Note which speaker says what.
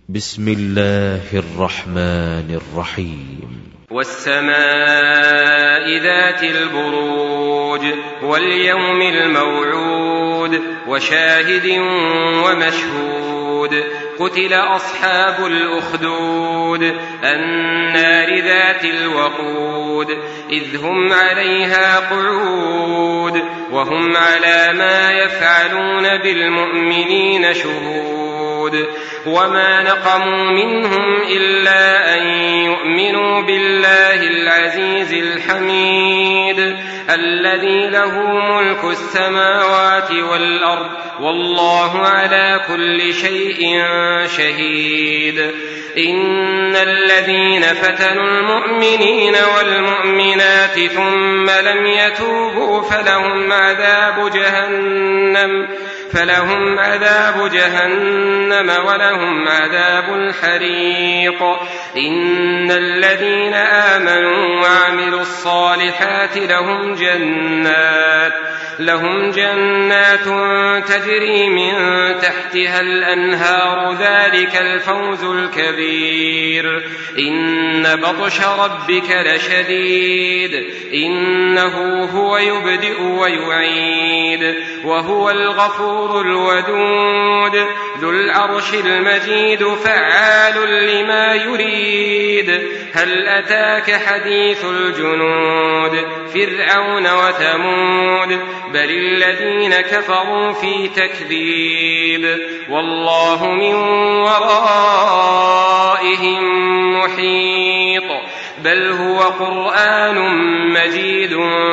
Speaker 1: بسم الله الرحمن الرحيم.
Speaker 2: والسماء ذات البروج واليوم الموعود وشاهد ومشهود قتل أصحاب الأخدود النار ذات الوقود إذ هم عليها قعود وهم على ما يفعلون بالمؤمنين شهود وما نقموا منهم إلا أن يؤمنوا بالله العزيز الحميد الذي له ملك السماوات والأرض والله على كل شيء شهيد. إن الذين فتنوا المؤمنين والمؤمنات ثم لم يتوبوا فلهم عذاب جهنم ولهم عذاب الحريق. إن الذين آمنوا وعملوا الصالحات لهم جنات تجري من تحتها الأنهار ذلك الفوز الكبير. إن بطش ربك لشديد إنه هو يبدئ ويعيد وهو الغفور الودود ذو العرش المجيد فعال لما يريد. هل أتاك حديث الجنود فرعون وثمود بل الذين كفروا في تكذيب والله من ورائهم محيط. بل هو قرآن مجيد